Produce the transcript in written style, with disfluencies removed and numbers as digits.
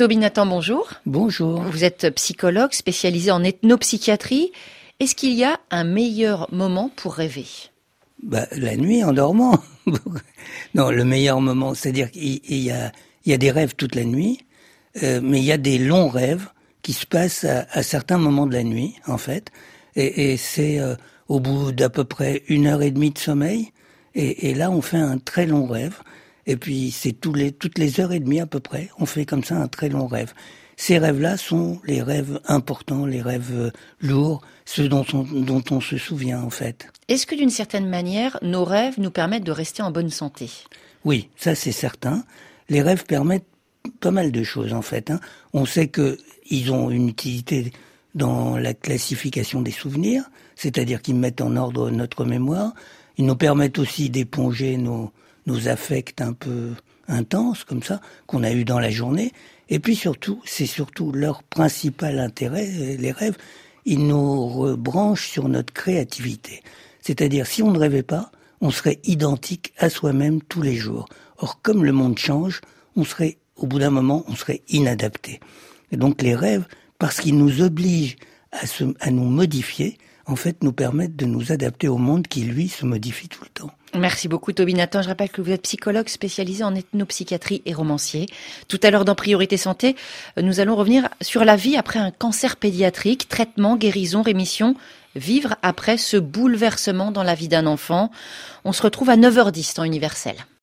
Toby Nathan, bonjour. Bonjour. Vous êtes psychologue spécialisé en ethnopsychiatrie. Est-ce qu'il y a un meilleur moment pour rêver ? La nuit en dormant. Non, le meilleur moment, c'est-à-dire qu'il y a des rêves toute la nuit, mais il y a des longs rêves qui se passent à certains moments de la nuit, en fait. Et c'est au bout d'à peu près 1h30 de sommeil. Et là, on fait un très long rêve. Et puis, c'est toutes les heures et demie à peu près, on fait comme ça un très long rêve. Ces rêves-là sont les rêves importants, les rêves lourds, ceux dont on se souvient en fait. Est-ce que d'une certaine manière, nos rêves nous permettent de rester en bonne santé ? Oui, ça c'est certain. Les rêves permettent pas mal de choses en fait. On sait qu'ils ont une utilité dans la classification des souvenirs, c'est-à-dire qu'ils mettent en ordre notre mémoire. Ils nous permettent aussi d'éponger nos affects un peu intenses, comme ça, qu'on a eu dans la journée. Et puis surtout, c'est surtout leur principal intérêt, les rêves, ils nous rebranchent sur notre créativité. C'est-à-dire, si on ne rêvait pas, on serait identique à soi-même tous les jours. Or, comme le monde change, au bout d'un moment, on serait inadapté. Et donc les rêves, parce qu'ils nous obligent à nous modifier, en fait, nous permettent de nous adapter au monde qui, lui, se modifie tout le temps. Merci beaucoup, Toby Nathan. Je rappelle que vous êtes psychologue spécialisé en ethnopsychiatrie et romancier. Tout à l'heure, dans Priorité Santé, nous allons revenir sur la vie après un cancer pédiatrique, traitement, guérison, rémission, vivre après ce bouleversement dans la vie d'un enfant. On se retrouve à 9h10 temps universel.